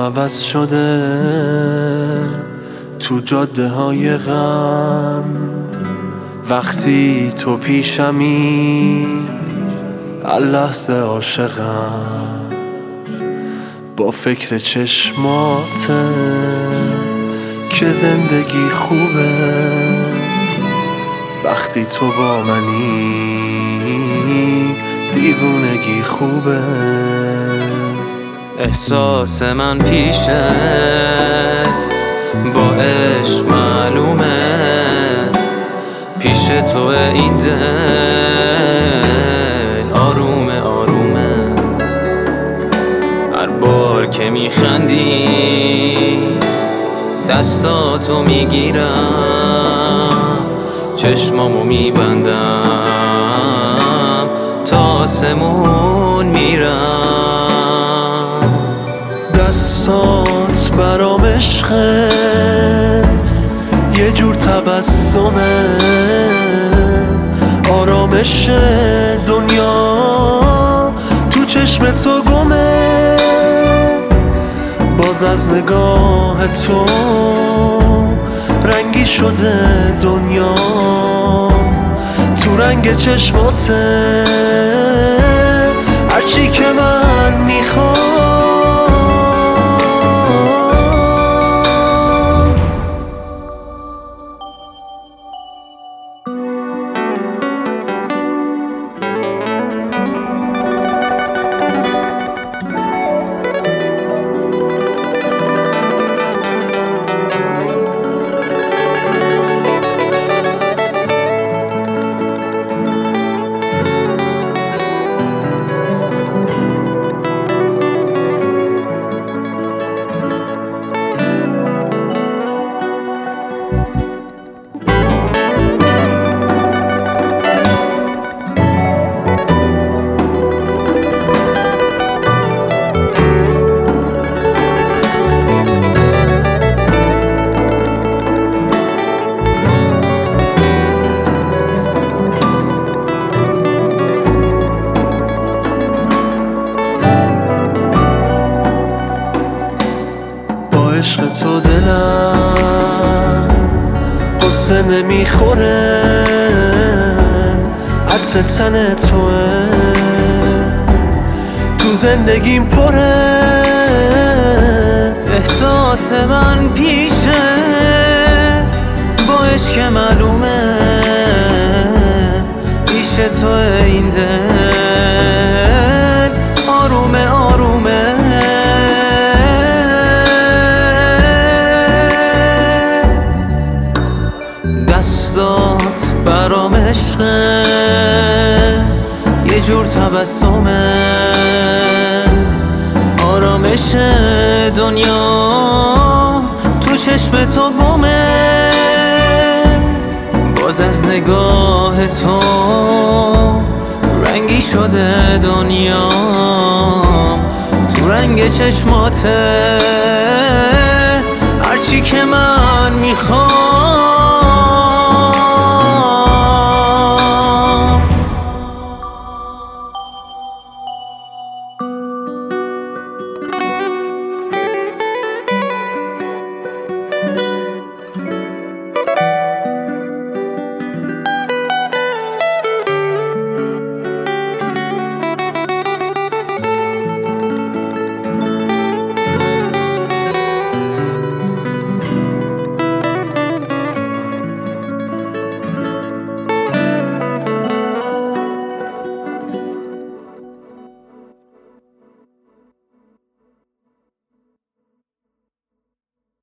عوض شده تو جاده های غم، وقتی تو پیشمی هر لحظه عاشقم، با فکر چشماته که زندگی خوبه، وقتی تو با منی دیوونگی خوبه. احساس من پیشت با عشق معلومه، پیش تو این دل آرومه آرومه. هر بار که میخندی دستاتو میگیرم، چشمامو میبندم تا آسمون میرم. دستات برام عشقه، یه جور تبسمه، آرامش دنیا تو چشم تو گمه. باز از نگاه تو رنگی شده دنیا، تو رنگ چشماته هرچی که من میخوام. عشق تو دلم قصه نمیخوره، عطر تن توه تو زندگیم پره. احساس من پیشت با عشق معلومه، پیش تو این دل آرومه آرومه. دستات برام عشقه، یه جور تبسمه، آرامش دنیا تو چشم تو گمه. باز از نگاه تو رنگی شده دنیا، تو رنگ چشماته هرچی که من میخوام.